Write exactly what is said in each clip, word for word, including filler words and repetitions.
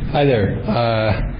Hi there. Uh,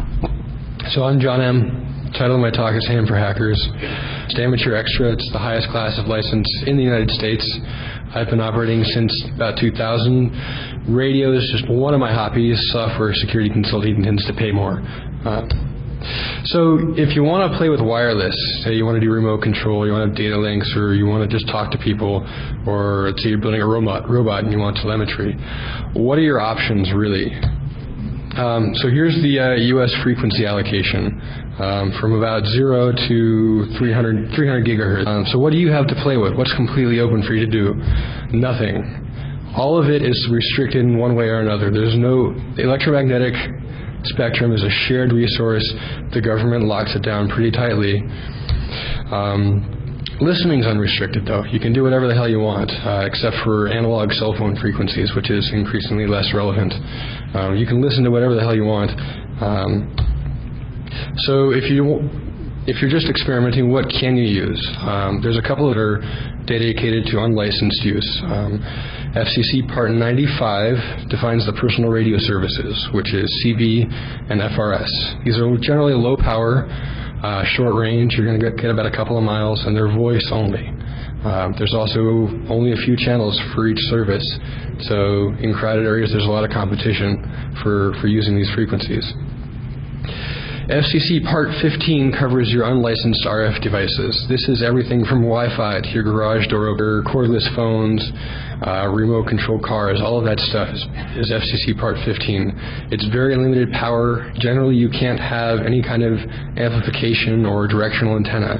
so I'm John M. The title of my talk is Ham for Hackers. It's Amateur Extra. It's the highest class of license in the United States. I've been operating since about two thousand. Radio is just one of my hobbies. Software security consulting tends to pay more. Uh, so if you want to play with wireless, say you want to do remote control, you want to have data links, or you want to just talk to people, or let's say you're building a robot, robot and you want telemetry, what are your options really? Um, so here's the uh, U S frequency allocation um, from about zero to three hundred, three hundred gigahertz. Um, so what do you have to play with? What's completely open for you to do? Nothing. All of it is restricted in one way or another. There's no the electromagnetic spectrum is a shared resource. The government locks it down pretty tightly. Um, Listening's unrestricted, though. You can do whatever the hell you want, uh, except for analog cell phone frequencies, which is increasingly less relevant. Um, you can listen to whatever the hell you want. Um, so if you if you're just experimenting, what can you use? Um, there's a couple that are dedicated to unlicensed use. Um, F C C Part ninety-five defines the personal radio services, which is C B and F R S. These are generally low power. Uh, short range, you're going to get, get about a couple of miles, and they're voice only. Uh, there's also only a few channels for each service, so in crowded areas there's a lot of competition for, for using these frequencies. F C C Part fifteen covers your unlicensed R F devices. This is everything from Wi-Fi to your garage door opener, cordless phones, uh, remote control cars. All of that stuff is, is F C C Part fifteen. It's very limited power. Generally, you can't have any kind of amplification or directional antenna.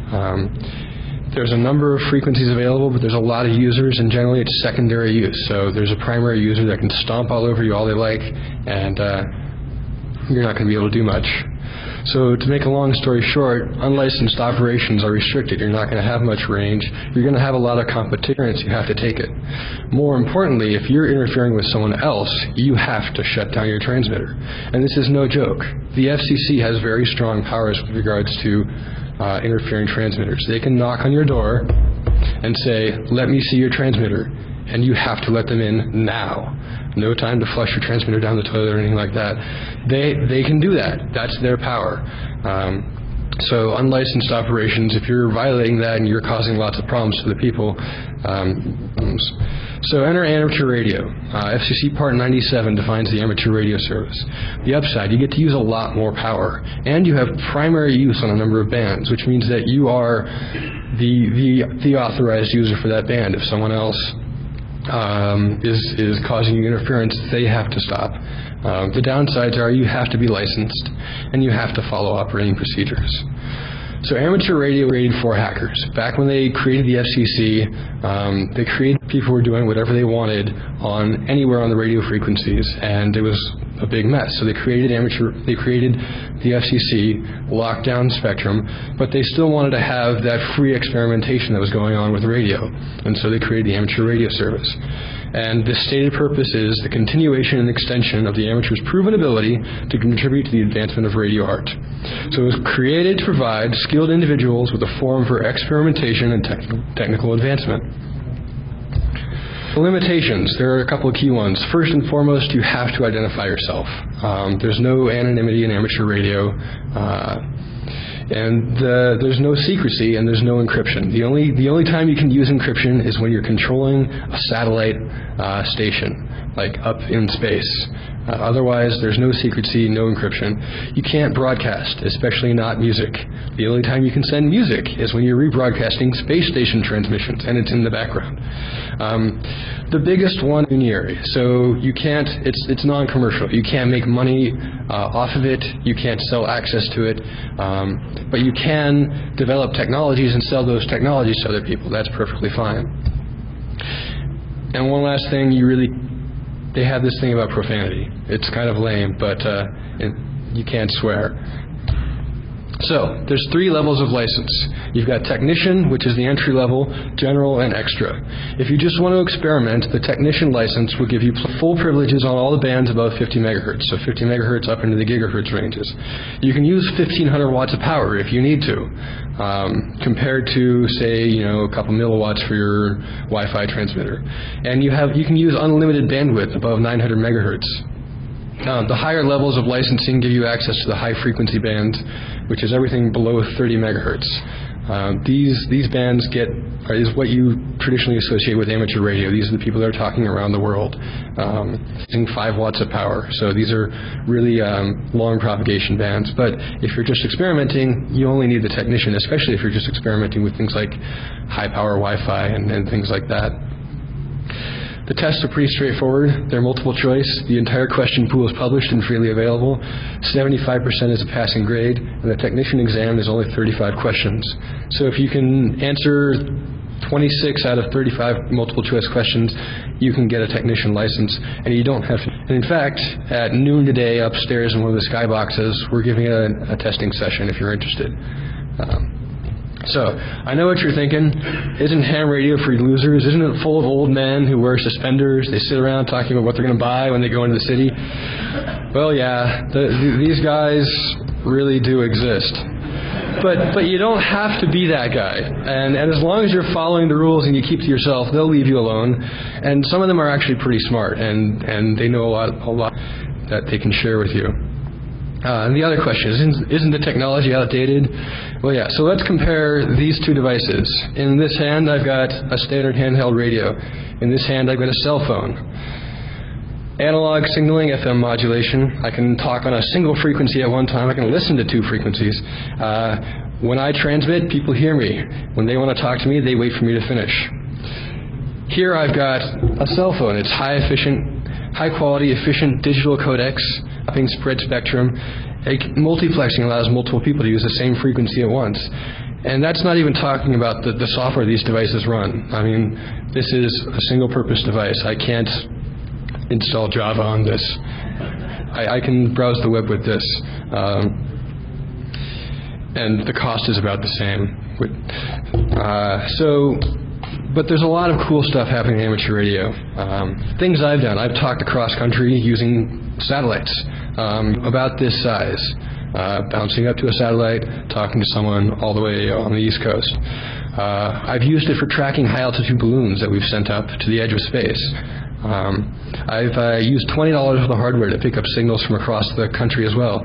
Um, There's a number of frequencies available, but there's a lot of users, and generally it's secondary use. So there's a primary user that can stomp all over you all they like, and uh, you're not going to be able to do much. So to make a long story short, unlicensed operations are restricted. You're not going to have much range. You're going to have a lot of competition, so you have to take it. More importantly, if you're interfering with someone else, you have to shut down your transmitter. And this is no joke. The F C C has very strong powers with regards to uh, interfering transmitters. They can knock on your door and say, "Let me see your transmitter," and you have to let them in now. No time to flush your transmitter down the toilet or anything like that. They they can do that. That's their power. Um, so unlicensed operations, if you're violating that and you're causing lots of problems to the people. Um, so enter amateur radio. Uh, F C C Part ninety-seven defines the amateur radio service. The upside, you get to use a lot more power, and you have primary use on a number of bands, which means that you are the the the authorized user for that band. If someone else Um, is, is causing you interference, they have to stop. Um, the downsides are you have to be licensed and you have to follow operating procedures. So amateur radio rated for hackers. Back when they created the F C C, um, they created people who were doing whatever they wanted on anywhere on the radio frequencies, and it was a big mess. So they created amateur, they created the F C C, locked down spectrum, but they still wanted to have that free experimentation that was going on with radio, and so they created the amateur radio service. And the stated purpose is the continuation and extension of the amateur's proven ability to contribute to the advancement of radio art. So it was created to provide skilled individuals with a forum for experimentation and technical, technical advancement. The limitations, there are a couple of key ones. First and foremost, you have to identify yourself. Um, there's no anonymity in amateur radio. Uh, And uh, there's no secrecy and there's no encryption. The only the only time you can use encryption is when you're controlling a satellite uh, station, like up in space. Uh, otherwise, there's no secrecy, no encryption. You can't broadcast, especially not music. The only time you can send music is when you're rebroadcasting space station transmissions, and it's in the background. Um, the biggest one is linear. So you can't. It's it's non-commercial. You can't make money uh, off of it. You can't sell access to it. Um, but you can develop technologies and sell those technologies to other people. That's perfectly fine. And one last thing, you really. They have this thing about profanity. It's kind of lame, but uh, it, you can't swear. So there's three levels of license. You've got technician, which is the entry level, general, and extra. If you just want to experiment, the technician license will give you full privileges on all the bands above fifty megahertz, so fifty megahertz up into the gigahertz ranges. You can use fifteen hundred watts of power if you need to, um, compared to, say, you know, a couple milliwatts for your Wi-Fi transmitter. And you have you can use unlimited bandwidth above nine hundred megahertz. Um, the higher levels of licensing give you access to the high frequency band, which is everything below thirty megahertz. Um, these these bands get are, is what you traditionally associate with amateur radio. These are the people that are talking around the world, um, using five watts of power. So these are really um, long propagation bands. But if you're just experimenting, you only need the technician, especially if you're just experimenting with things like high power Wi-Fi and, and things like that. The tests are pretty straightforward. They're multiple choice. The entire question pool is published and freely available. seventy-five percent is a passing grade, and the technician exam is only thirty-five questions. So if you can answer twenty-six out of thirty-five multiple choice questions, you can get a technician license, and you don't have to. And in fact, at noon today, upstairs in one of the skyboxes, we're giving a, a testing session if you're interested. Um, So, I know what you're thinking. Isn't ham radio for losers? Isn't it full of old men who wear suspenders? They sit around talking about what they're going to buy when they go into the city? Well, yeah, the, these guys really do exist. But but you don't have to be that guy. And, and as long as you're following the rules and you keep to yourself, they'll leave you alone. And some of them are actually pretty smart, and, and they know a lot, a lot that they can share with you. Uh, and the other question is, isn't, isn't the technology outdated? Well, yeah, so let's compare these two devices. In this hand, I've got a standard handheld radio. In this hand, I've got a cell phone. Analog signaling, F M modulation. I can talk on a single frequency at one time. I can listen to two frequencies. Uh, when I transmit, people hear me. When they want to talk to me, they wait for me to finish. Here I've got a cell phone. It's high efficient, high quality, efficient digital codecs, spread spectrum. Multiplexing allows multiple people to use the same frequency at once. And that's not even talking about the, the software these devices run. I mean, this is a single-purpose device. I can't install Java on this. I, I can browse the web with this. Um, and the cost is about the same. Uh, so, but there's a lot of cool stuff happening in amateur radio. Um, things I've done. I've talked across country using satellites um, about this size, uh, bouncing up to a satellite, talking to someone all the way on the East Coast. Uh, I've used it for tracking high-altitude balloons that we've sent up to the edge of space. Um, I've uh, used twenty dollars worth of hardware to pick up signals from across the country as well.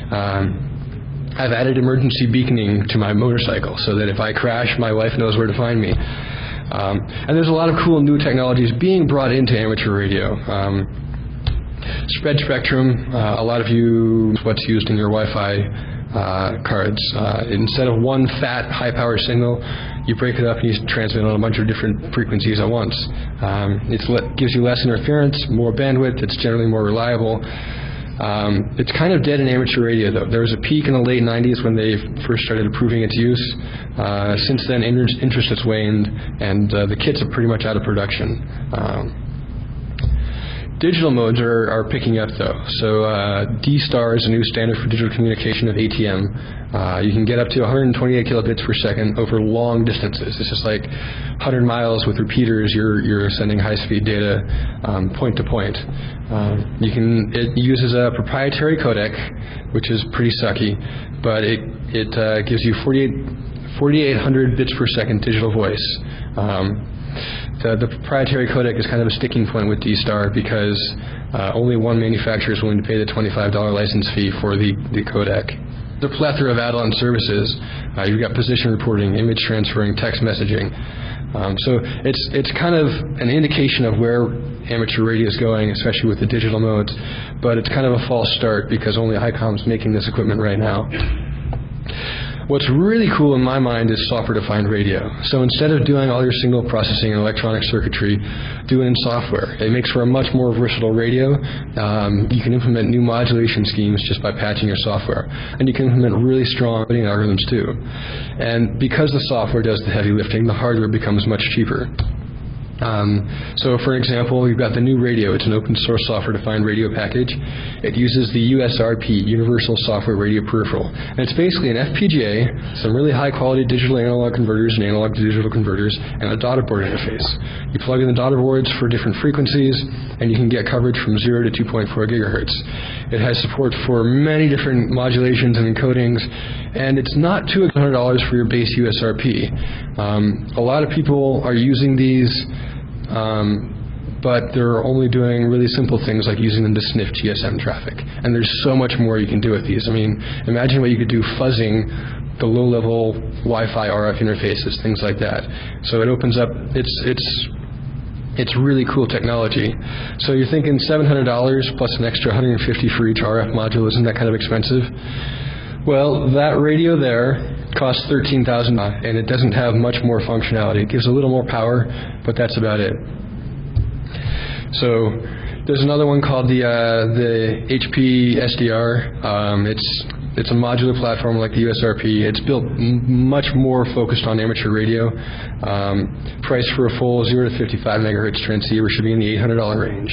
Um, I've added emergency beaconing to my motorcycle so that if I crash, my wife knows where to find me. Um, and there's a lot of cool new technologies being brought into amateur radio. Um, Spread spectrum, uh, a lot of you, what's used in your Wi-Fi uh, cards. Uh, instead of one fat, high-power signal, you break it up and you transmit on a bunch of different frequencies at once. Um, it gives you less interference, more bandwidth, it's generally more reliable. Um, it's kind of dead in amateur radio, though. There was a peak in the late nineties when they first started approving its use. Uh, since then, interest has waned, and uh, the kits are pretty much out of production. Um, Digital modes are, are picking up, though. So uh, D-Star is a new standard for digital communication of A T M. Uh, you can get up to one hundred twenty-eight kilobits per second over long distances. It's just like one hundred miles with repeaters. You're you're sending high-speed data um, point to point. Um, you can. It uses a proprietary codec, which is pretty sucky, but it it uh, gives you forty-eight hundred bits per second digital voice. Um, The, the proprietary codec is kind of a sticking point with D-Star because uh, only one manufacturer is willing to pay the twenty-five dollar license fee for the, the codec. There's a plethora of add-on services. Uh, you've got position reporting, image transferring, text messaging. Um, so it's it's kind of an indication of where amateur radio is going, especially with the digital modes. But it's kind of a false start because only ICOM's making this equipment right now. What's really cool in my mind is software-defined radio. So instead of doing all your signal processing and electronic circuitry, do it in software. It makes for a much more versatile radio. Um, you can implement new modulation schemes just by patching your software. And you can implement really strong algorithms too. And because the software does the heavy lifting, the hardware becomes much cheaper. Um, so, for example, we've got the new radio. It's an open source software-defined radio package. It uses the U S R P, Universal Software Radio Peripheral. And it's basically an F P G A, some really high-quality digital analog converters and analog to digital converters, and a daughter board interface. You plug in the daughter boards for different frequencies, and you can get coverage from zero to two point four gigahertz. It has support for many different modulations and encodings, and it's not too expensive, one hundred dollars for your base U S R P. Um, a lot of people are using these Um, but they're only doing really simple things like using them to sniff G S M traffic. And there's so much more you can do with these. I mean, imagine what you could do fuzzing the low-level Wi-Fi R F interfaces, things like that. So it opens up, it's, it's, it's really cool technology. So you're thinking seven hundred dollars plus an extra one hundred fifty dollars for each R F module, isn't that kind of expensive? Well, that radio there costs thirteen thousand dollars, and it doesn't have much more functionality. It gives a little more power, but that's about it. So there's another one called the uh, the H P S D R. Um, it's it's a modular platform like the U S R P. It's built m much more focused on amateur radio. Um, price for a full zero to fifty-five megahertz transceiver should be in the eight hundred dollar range.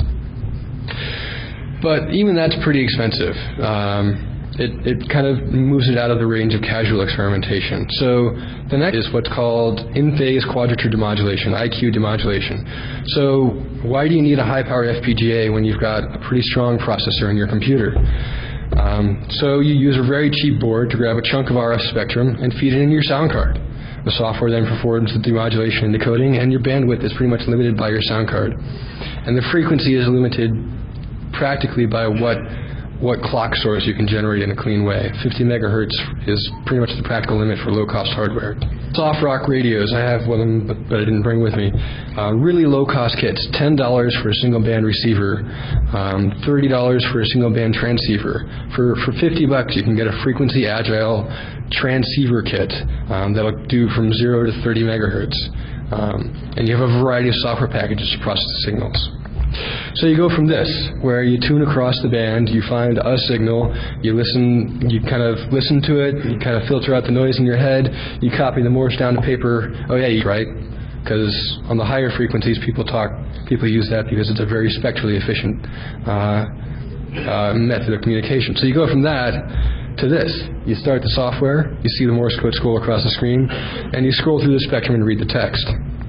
But even that's pretty expensive. Um, It, it kind of moves it out of the range of casual experimentation. So the next is what's called in-phase quadrature demodulation, I Q demodulation. So why do you need a high-power F P G A when you've got a pretty strong processor in your computer? Um, so you use a very cheap board to grab a chunk of R F spectrum and feed it into your sound card. The software then performs the demodulation and decoding, and your bandwidth is pretty much limited by your sound card. And the frequency is limited practically by what what clock source you can generate in a clean way. fifty megahertz is pretty much the practical limit for low-cost hardware. Soft rock radios, I have one of them, but, but I didn't bring with me. Uh, really low-cost kits, ten dollars for a single-band receiver, um, thirty dollars for a single-band transceiver. For, for fifty bucks, you can get a frequency-agile transceiver kit um, that'll do from zero to thirty megahertz. Um, and you have a variety of software packages to process the signals. So you go from this, where you tune across the band, you find a signal, you listen, you kind of listen to it, you kind of filter out the noise in your head, you copy the Morse down to paper. Oh yeah, you're right, because on the higher frequencies, people talk, people use that because it's a very spectrally efficient uh, uh, method of communication. So you go from that to this. You start the software, you see the Morse code scroll across the screen, and you scroll through the spectrum and read the text.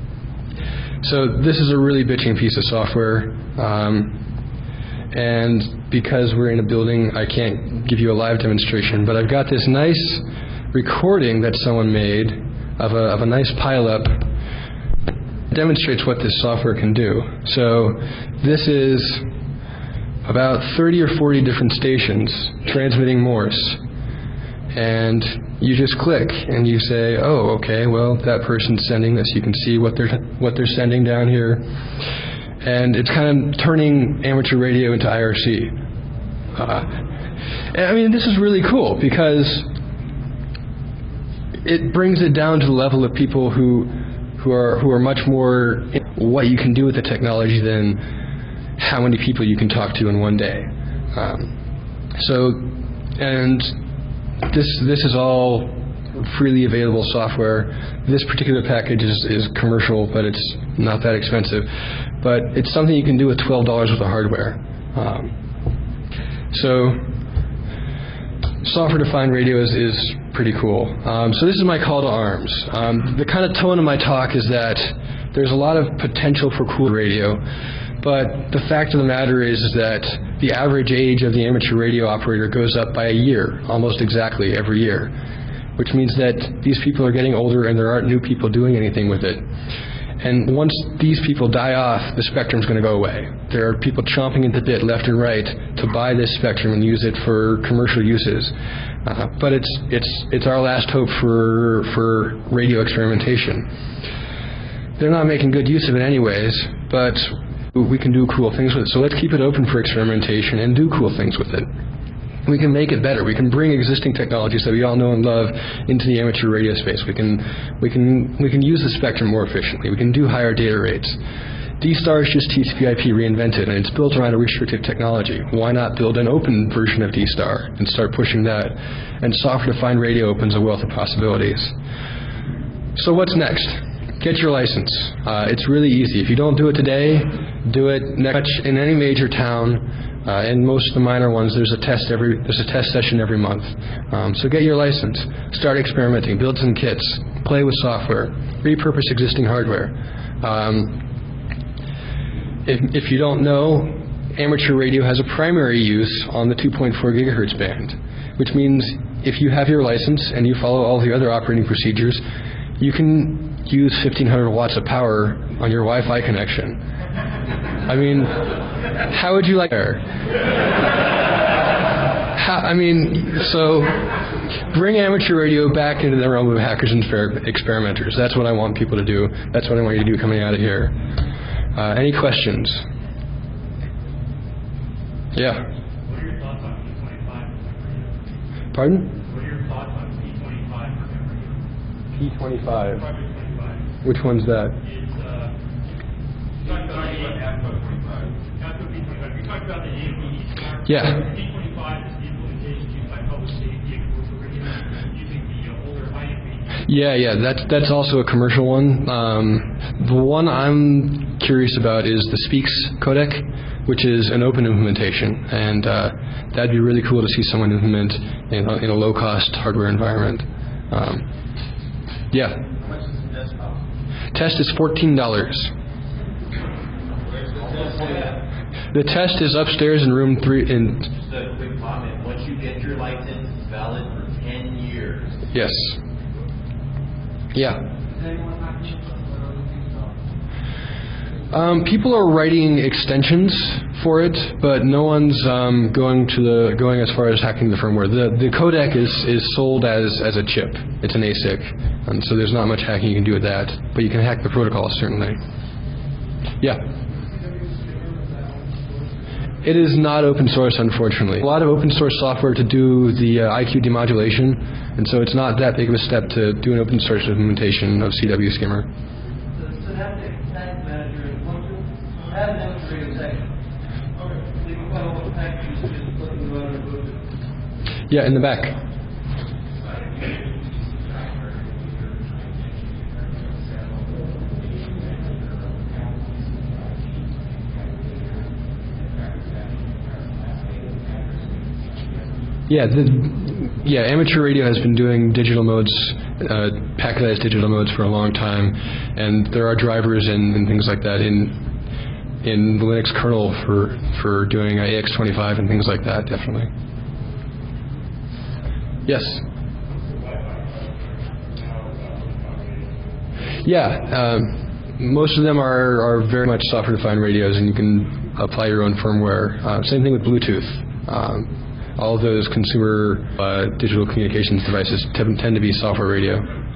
So this is a really bitching piece of software, um, and because we're in a building, I can't give you a live demonstration, but I've got this nice recording that someone made of a, of a nice pileup. It demonstrates what this software can do. So this is about thirty or forty different stations transmitting Morse, and you just click and you say, oh, okay, well, that person's sending this. You can see what they're what they're sending down here, and it's kind of turning amateur radio into I R C. Uh, and I mean, this is really cool because it brings it down to the level of people who who are who are much more what you can do with the technology than how many people you can talk to in one day. Um, so, and This this is all freely available software. This particular package is, is commercial, but it's not that expensive. But it's something you can do with twelve dollars worth of hardware. Um, so software-defined radio is, is pretty cool. Um, so this is my call to arms. Um, the kind of tone of my talk is that there's a lot of potential for cool radio. But the fact of the matter is, is that the average age of the amateur radio operator goes up by a year, almost exactly every year, which means that these people are getting older and there aren't new people doing anything with it. And once these people die off, the spectrum's going to go away. There are people chomping at the bit left and right to buy this spectrum and use it for commercial uses. Uh, but it's, it's, it's our last hope for, for radio experimentation. They're not making good use of it anyways, but we can do cool things with it. So let's keep it open for experimentation and do cool things with it. We can make it better. We can bring existing technologies that we all know and love into the amateur radio space. We can, we can, we can use the spectrum more efficiently. We can do higher data rates. D-Star is just T C P I P reinvented, and it's built around a restrictive technology. Why not build an open version of D-Star and start pushing that? And software-defined radio opens a wealth of possibilities. So what's next? Get your license. Uh, it's really easy. If you don't do it today, do it next in any major town. Uh, in most of the minor ones, there's a test every there's a test session every month. Um, so get your license. Start experimenting. Build some kits. Play with software. Repurpose existing hardware. Um, if, if you don't know, amateur radio has a primary use on the two point four gigahertz band, which means if you have your license and you follow all the other operating procedures, you can use fifteen hundred watts of power on your Wi-Fi connection. I mean, how would you like there? How, I mean, so bring amateur radio back into the realm of hackers and exper- experimenters. That's what I want people to do. That's what I want you to do coming out of here. Uh, any questions? Yeah. What are your thoughts on P twenty-five for memory? Pardon? What are your thoughts on P twenty-five for memory? P twenty-five. Project twenty-five. Which one's that? It's, uh, you talked about A P twenty-five. Not the P twenty-five. You talked about the A P smart. Yeah. P twenty-five is the implementation used by public safety and commercial radio using the uh, older I M P. Yeah, yeah, that's that's also a commercial one. Um, the one I'm curious about is the Speaks codec, which is an open implementation, and uh, that'd be really cool to see someone implement in a, in a low-cost hardware environment. Um, yeah. How much is the test cost? Test is fourteen dollars. Where's the test at? The test is upstairs in room three. In Just a quick comment. Once you get your license, it's valid for ten years. yes. Yeah. Um, people are writing extensions for it, but no one's um, going to the going as far as hacking the firmware. The the codec is, is sold as, as a chip. It's an A S I C, and so there's not much hacking you can do with that. But you can hack the protocol certainly. Yeah. It is not open source, unfortunately. A lot of open source software to do the uh, I Q demodulation, and so it's not that big of a step to do an open source implementation of C W Skimmer. So that's the tag manager and function. Add an administrative section. Okay. So you can find all the packages just click the button and boot it. Yeah, in the back. Yeah, the, yeah. Amateur radio has been doing digital modes, uh, packetized digital modes for a long time, and there are drivers and, and things like that in in the Linux kernel for for doing uh, A X twenty-five and things like that. Definitely. Yes. Yeah. Um, most of them are are very much software-defined radios, and you can apply your own firmware. Uh, same thing with Bluetooth. Um, All of those consumer uh, digital communications devices t- tend to be software radio.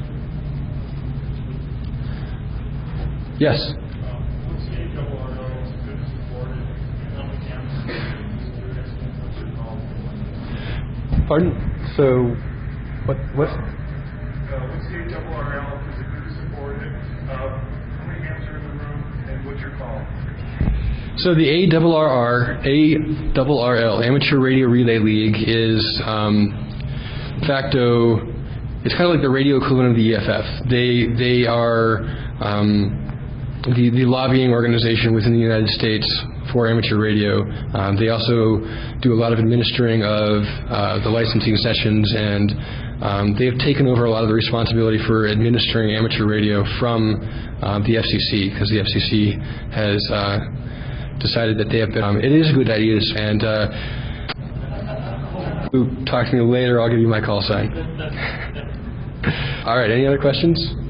Yes? What's the A double R O good supported? How many cameras what's your call? Pardon? So, what? What? Uh, what's the A double R L? Is it good supported? Uh, how many hands are in the room? And what's your call? So the A R R R, A R R L, Amateur Radio Relay League, is um, de facto. It's kind of like the radio equivalent of the E F F. They they are um, the the lobbying organization within the United States for amateur radio. Um, they also do a lot of administering of uh, the licensing sessions, and um, they have taken over a lot of the responsibility for administering amateur radio from uh, the F C C, because the F C C has uh, decided that they have been, um, it is a good idea, and uh, talk to me later, I'll give you my call sign. All right, any other questions?